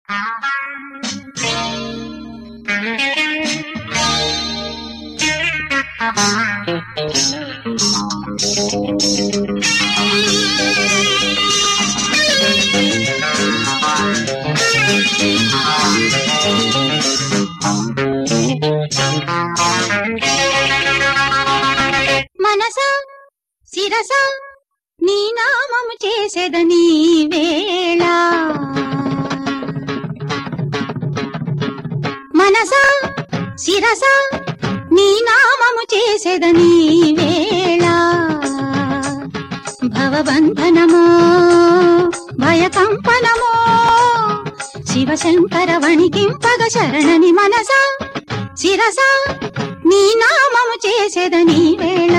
మనసా శిరసా నీ నామము చేసేదని వేళ, మనసా శిరసా నీ నామము చేసేదని వేళ, భవబంధనమో భయకంపనమో శివశంకర వణికింపగ శరణని మనసా శిరసా నీ నామము చేసేదని వేళ.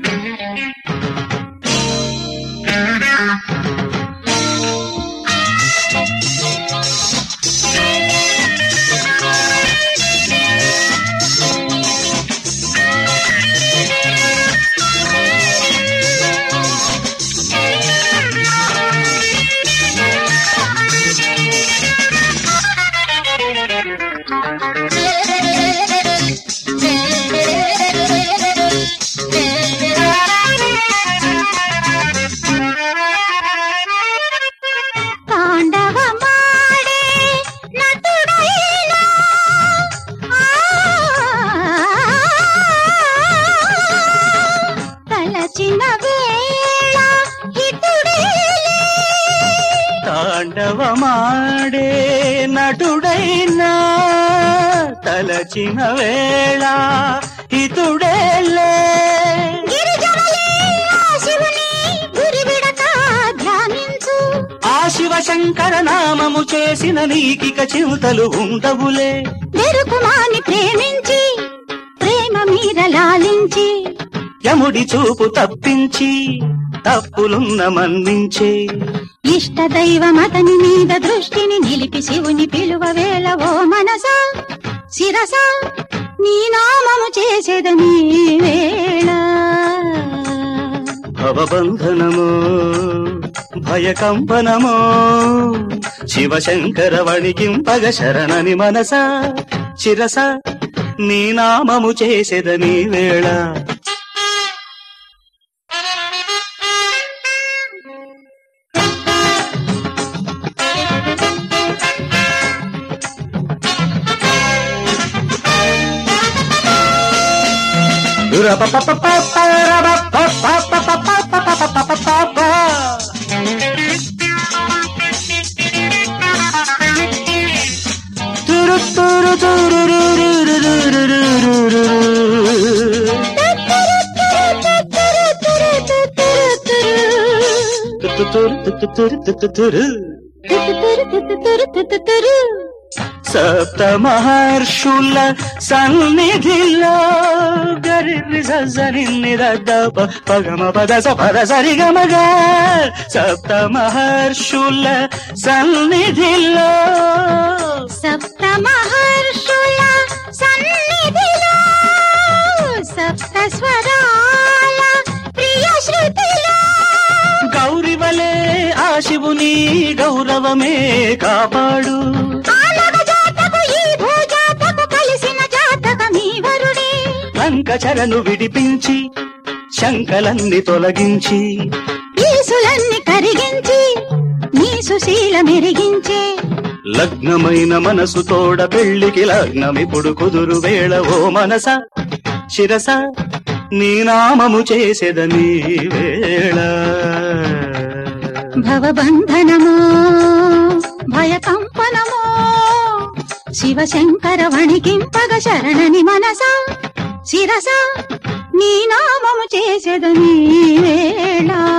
తాండవమాడే నటుడైనా తలచిన వేళ హితుడేలే, ఆ శివశంకర నామము చేసిన నీకిక చింతలు ఉండవులే. వెరుకుమాని ప్రేమించి ప్రేమ మీద లాలించి యముడి చూపు తప్పించి తప్పులున్న మన్నించే, ఇష్ట దైవమతని మీద దృష్టిని నిలిపి శివుని పిలువ వేళ ఓ మనసా శిరసా నీ నామము చేసేదని వేళ. భవబంధనమో భయకంపనమో శివశంకర వణికింపగ శరణని మనసా శిరస నీ నామము చేసేదని వేళ. సప్త మహర్షుల సన్నిధిలో గరి సరి పగమ పద సపద సరి గమగ, సప్త మహర్షుల సన్నిధిలో సప్త మహర్షుల సన్నిధిలో సప్త స్వరాల ప్రియ శృతిలో గౌరివలే ఆ శివుని గౌరవమే కాపాడు, శంకచరను విడిపించి శంకలన్ని తొలగించి ఈసులన్ని కరిగించి నీ సుశీల మెరిగించే, లగ్నమైన మనసు తోడ పెళ్లికి లగ్నమిప్పుడు కుదురు వేళ ఓ మనస శిరస నీ నామము చేసేదని వేళ. భవబంధనమో భయకంపనమో శివశంకర వణికింపగ శరణని మనసా శిరస నీ నామము చేసేదని వేళ.